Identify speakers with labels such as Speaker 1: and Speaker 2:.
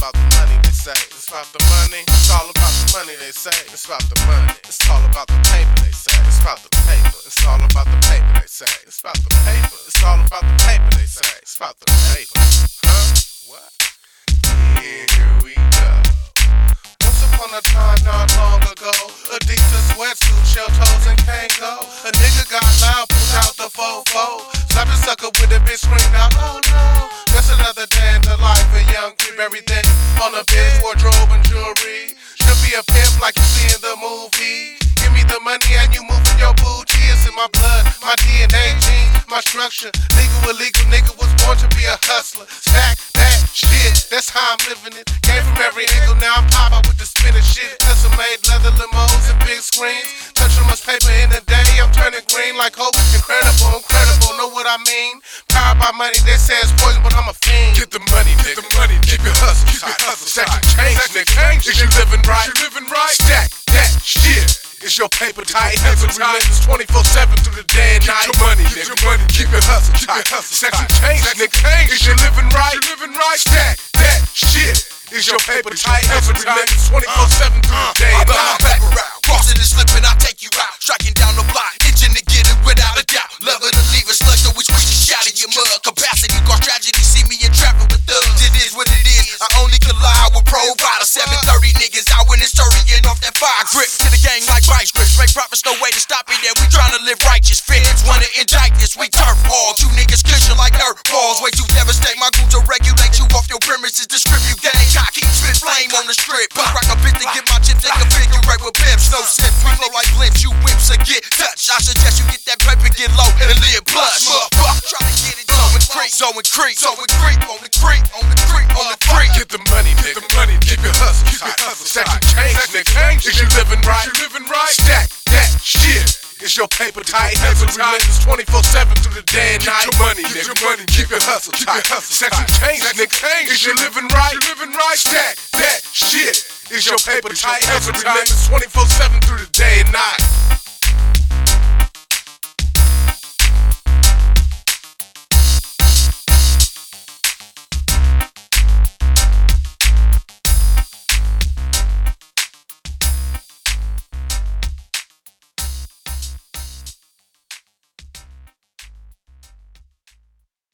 Speaker 1: about the money, they say. It's about the money. It's all about the money, they say. It's about the money. It's all about the paper, they say. It's about the paper. It's all about the paper, they say. It's about the paper. It's all about the paper, they say. It's about the paper. Huh? What? Yeah, here we go. Once upon a time, not long ago, Adidas sweatsuit, shell toes, and Kango. A nigga got loud, pulled out the fofo. Slapped a sucker with a bitch, screamed out, oh no. Just another day in the life of young creep. Everything on a bitch, wardrobe and jewelry. Should be a pimp like you see in the movie. Give me the money and you moving your booty. It's in my blood, my DNA genes, my structure. Legal, illegal, nigga was born to be a hustler. Stack that shit, that's how I'm living it. Came from every angle, now I'm pop out with the spinning shit. Custom made leather limos and big screens. Touch so much paper in a day, I'm turning green like hope. Incredible, incredible, know what I mean? Powered by money, they say it's poison, but I'm a fiend.
Speaker 2: Get the money, nigga. Get the money, keep your hustle, keep your hustle. Stack your change, nigga. Is you living right? You living right? Stack that shit. Is your paper tight? Paper relentless 24/7 through the day and night. Get your money, nigga. Get your money, keep your hustle tight. Stack your change, nigga. Is you living right? You living right? Stack that shit. Is your paper tight? Paper relentless 24/7 through the day and night.
Speaker 3: I back around, crossing and slipping, I take you out. Striking down the block, itching to get it without a doubt. Loving to leave us like so we switch the shot of your mug. Capacity cause tragedy, see me in traffic with thugs. It is what it is, I only collide with provider. 730 niggas out when it's hurrying off that fire grip. To the gang like vice grips, make profits, no way to stop it. Yeah, we tryna live righteous. Feds wanna indict this, we turf balls. You niggas cushion like earth balls. Way to devastate my goons to regulate you off your premises. Distribute gang, cocky, spit flame on the strip. Rock a bit to get my chips and configurate with pimps. No sips, we flow like blimps, you whips and get touched. I suggest you get that paper, get low, and live plush. Motherfucker, try to get it so and creep, on the creep, on the creep.
Speaker 2: Get the money, nigga. Get the money, keep your hustle, keep your hustle. Stack your change, nigga. Is you living right? You living right? Stack that shit. Is your paper tight? Paper relentless 24/7 through the day and night. Get your money, nigga. Get your money, keep your hustle tight. Stack your change, nigga. Is you living right? You living right? Stack that shit. Is your paper tight? Paper relentless 24/7 through the day and night.